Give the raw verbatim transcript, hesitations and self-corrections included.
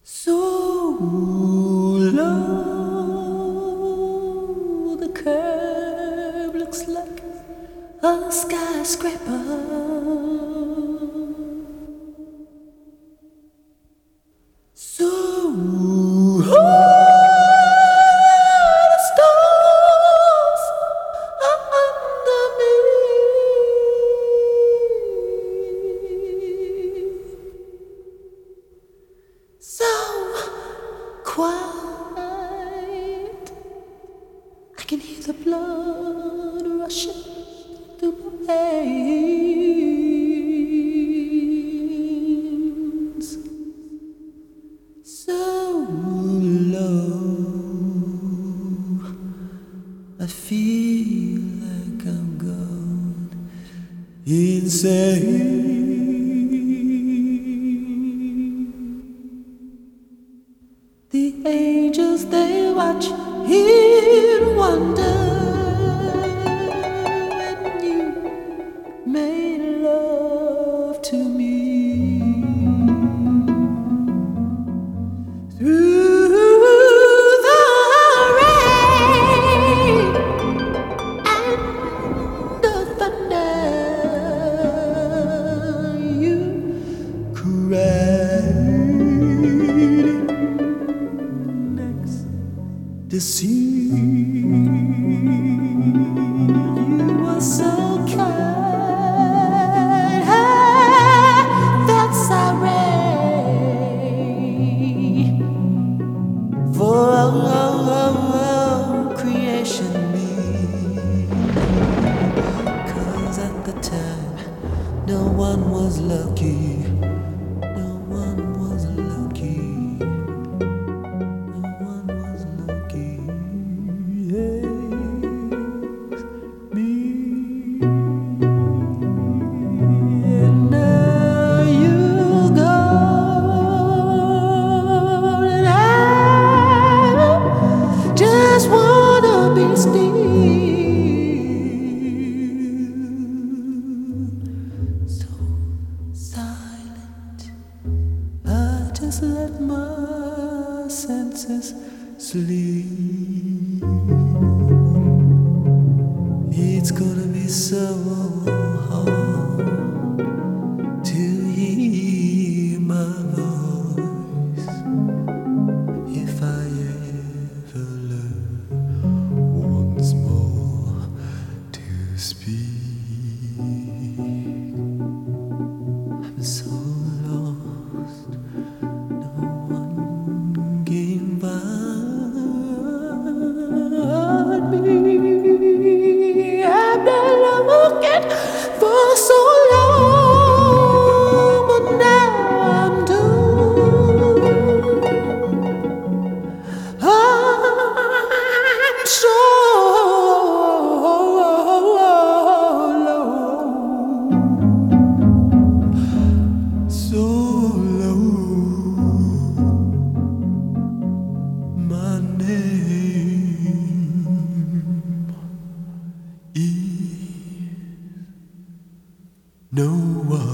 So low, the curve looks like a skyscraper. So high, the stars are under me. So quiet, I can hear the blood rushing through my veins. So low, I feel like I'm gone insane. The angels, they watch in wonder when you made love to me. Through the rain and the thunder, you cried. The sea, you were so kind. I felt sorry for all creation me. 'Cause at the time, no one was lucky. No one was lucky. Just wanna be still, so silent. I just let my senses sleep. It's gonna be so hard to hear my voice if I ever learn once more to speak. I'm so lost, no one can find me. I've been looking for so long, but now I'm done. I'm so low, so low. My name is no one.